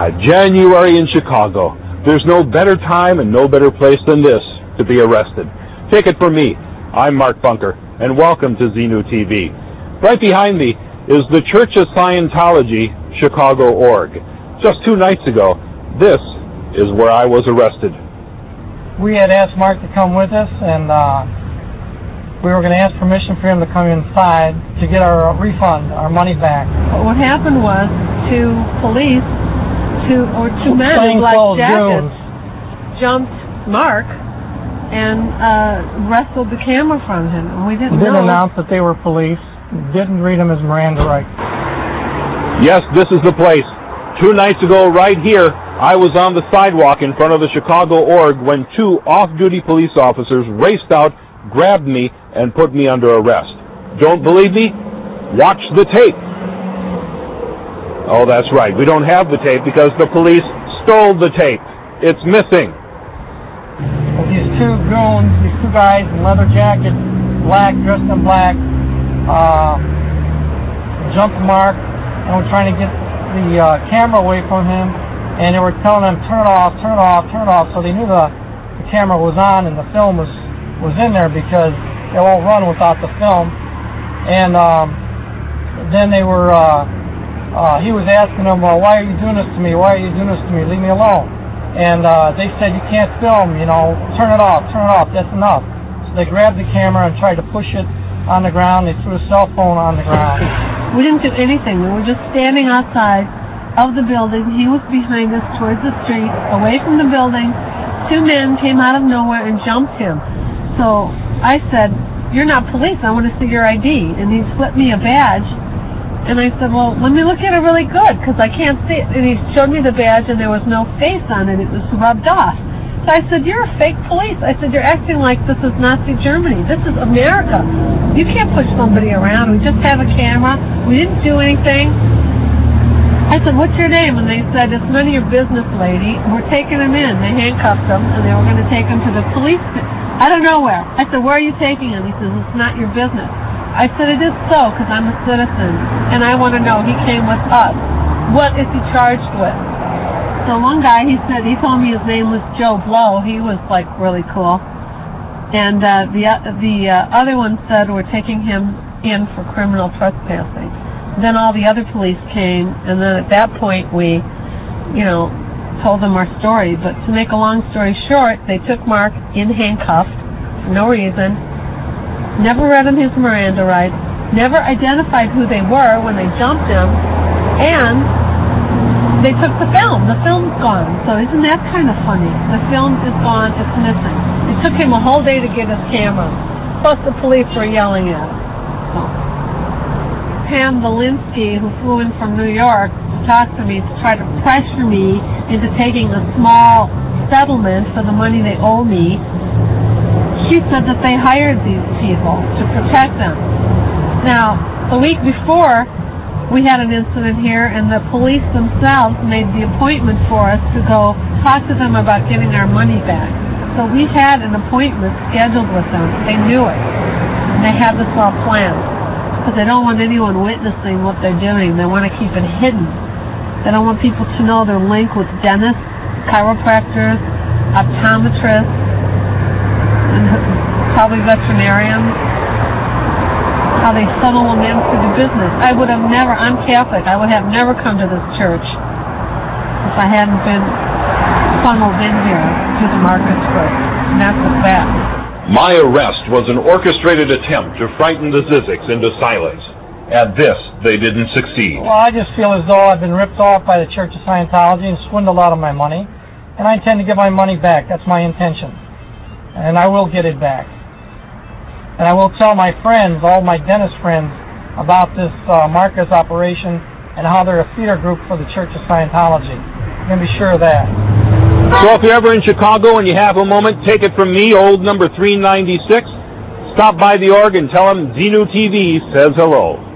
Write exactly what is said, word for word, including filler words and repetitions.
Yeah, January in Chicago. There's no better time and no better place than this to be arrested. Take it from me. I'm Mark Bunker, and welcome to Xenu T V. Right behind me is the Church of Scientology Chicago org. Just two nights ago, this is where I was arrested. We had asked Mark to come with us, and uh, we were going to ask permission for him to come inside to get our refund, our money back. What happened was two police, two or two men in black jackets, jumped Mark and uh, wrestled the camera from him, and we didn't, didn't know. announce that they were police. Didn't read him his Miranda rights. Yes, this is the place. Two nights ago, right here, I was on the sidewalk in front of the Chicago org when two off-duty police officers raced out, grabbed me, and put me under arrest. Don't believe me? Watch the tape. Oh, that's right. We don't have the tape because the police stole the tape. It's missing. These two goons, these two guys in leather jackets, black, dressed in black, uh, jumped Mark and were trying to get the uh, camera away from him, and they were telling him, turn it off, turn it off, turn it off, so they knew the, the camera was on and the film was, was in there because they won't run without the film. And um, then they were, uh, uh, he was asking them, well, why are you doing this to me? Why are you doing this to me? Leave me alone. And uh, they said, you can't film, you know, turn it off, turn it off, that's enough. So they grabbed the camera and tried to push it on the ground. They threw a cell phone on the ground. We didn't do anything. We were just standing outside of the building. He was behind us towards the street, away from the building. Two men came out of nowhere and jumped him. So I said, you're not police, I want to see your I D. And he slipped me a badge. And I said, well, let me look at it really good, because I can't see it. And he showed me the badge, and there was no face on it. It was rubbed off. So I said, you're a fake police. I said, you're acting like this is Nazi Germany. This is America. You can't push somebody around. We just have a camera. We didn't do anything. I said, what's your name? And they said, it's none of your business, lady. We're taking him in. They handcuffed him, and they were going to take him to the police. I don't know where. I said, where are you taking him? He says, it's not your business. I said, it is so, because I'm a citizen, and I want to know. He came with us. What is he charged with? So one guy, he said, he told me his name was Joe Blow. He was, like, really cool. And uh, the the uh, other one said, we're taking him in for criminal trespassing. Then all the other police came, and then at that point we, you know, told them our story. But to make a long story short, they took Mark in handcuffed for no reason, never read him his Miranda rights, never identified who they were when they jumped him, and they took the film. The film's gone. So isn't that kind of funny? The film is gone. It's missing. It took him a whole day to get his camera. Plus the police were yelling at him. So. Pam Valinsky, who flew in from New York to talk to me to try to pressure me into taking a small settlement for the money they owe me, she said that they hired these people to protect them. Now, the week before, we had an incident here, and the police themselves made the appointment for us to go talk to them about getting our money back. So we had an appointment scheduled with them. They knew it. And they had this all planned. Because they don't want anyone witnessing what they're doing. They want to keep it hidden. They don't want people to know their link with dentists, chiropractors, optometrists, and probably veterinarians. How they funnel them into the business. I would have never, I'm Catholic, I would have never come to this church if I hadn't been funneled in here to the Marcusburg. And that's a fact. My arrest was an orchestrated attempt to frighten the Zizeks into silence. At this, they didn't succeed. Well, I just feel as though I've been ripped off by the Church of Scientology and swindled out of my money. And I intend to get my money back. That's my intention. And I will get it back. And I will tell my friends, all my dentist friends, about this uh, Marcus operation and how they're a feeder group for the Church of Scientology. You can be sure of that. So if you're ever in Chicago and you have a moment, take it from me, old number three ninety-six. Stop by the org and tell them Xenu T V says hello.